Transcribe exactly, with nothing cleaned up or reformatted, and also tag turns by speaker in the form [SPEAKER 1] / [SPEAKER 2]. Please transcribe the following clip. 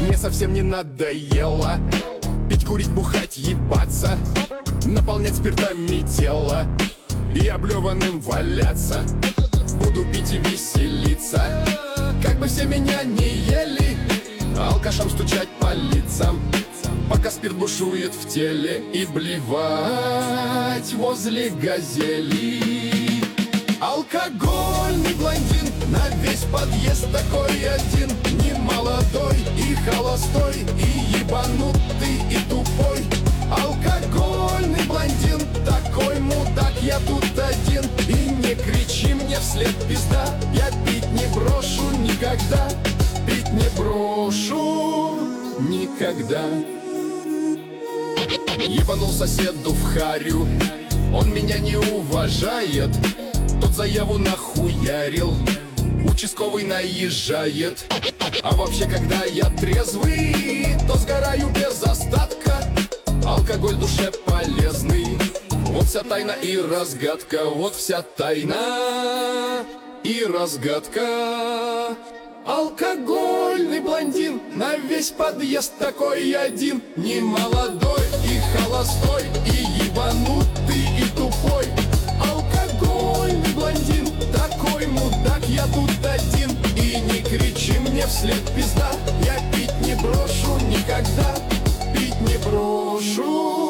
[SPEAKER 1] Мне совсем не надоело пить, курить, бухать, ебаться, наполнять спиртами тело и облеванным валяться. Буду пить и веселиться, как бы все меня не ели, алкашам стучать по лицам, пока спирт бушует в теле, и блевать возле газели. Алкогольный блондин на весь подъезд такой один, не молодой и холостой, и ебанутый, и тупой. Алкогольный блондин, такой мудак, я тут один. И не кричи мне вслед, пизда, я пить не брошу никогда, пить не брошу никогда. Ебанул соседу в харю, он меня не уважает, тот заяву нахуярил, участковый наезжает. А вообще, когда я трезвый, то сгораю без остатка. Алкоголь душе полезный, вот вся тайна и разгадка, вот вся тайна и разгадка. Алкогольный блондин на весь подъезд такой один, не молодой и холостой, и ебанутый, и тупой. Алкогольный блондин, такой мудак, я тут один. И не кричи мне вслед, пизда, я пить не брошу никогда, пить не брошу